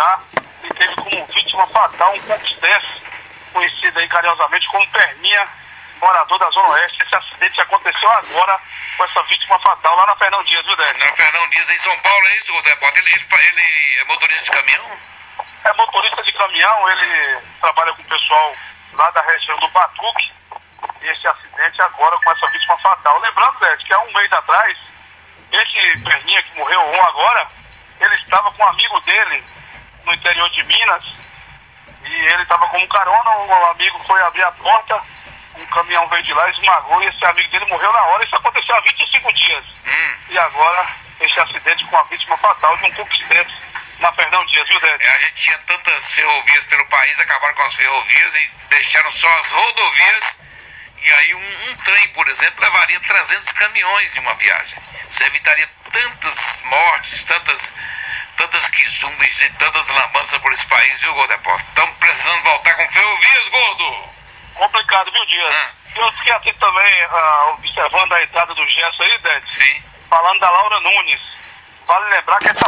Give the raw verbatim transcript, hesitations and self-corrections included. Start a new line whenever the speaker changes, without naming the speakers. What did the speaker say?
já e teve como vítima fatal um conquistesse, conhecido aí carinhosamente como Perninha, morador da Zona Oeste. Esse acidente aconteceu agora com essa vítima fatal lá na Fernão Dias, viu, Débora?
Na Fernão Dias, em São Paulo, é isso, repórter? Ele, ele, ele é motorista de caminhão?
É motorista de caminhão, ele trabalha com o pessoal lá da região do Batuque. E esse acidente agora com essa vítima fatal. Lembrando, Débora, que há um mês atrás, esse Perninha que morreu um agora, ele estava com um amigo dele no interior de Minas e ele estava como carona. O amigo foi abrir a porta, um caminhão veio de lá, esmagou e esse amigo dele morreu na hora. Isso aconteceu há vinte e cinco dias. Hum. E agora esse acidente com a vítima fatal de um conquistante na Fernão Dias, viu, Débora?
É, a gente tinha tantas ferrovias pelo país, acabaram com as ferrovias e deixaram só as rodovias. E aí um, um trem, por exemplo, levaria trezentos caminhões de uma viagem. Você evitaria tantas mortes, tantas, tantas quizumbes e tantas lambanças por esse país, viu, Gordo Repórter? Estamos precisando voltar com ferrovias, Gordo!
Complicado, viu, Dias? Ah. Eu fiquei aqui também uh, observando a entrada do Gerson aí, Dede.
Sim.
Falando da Laura Nunes. Vale lembrar que essa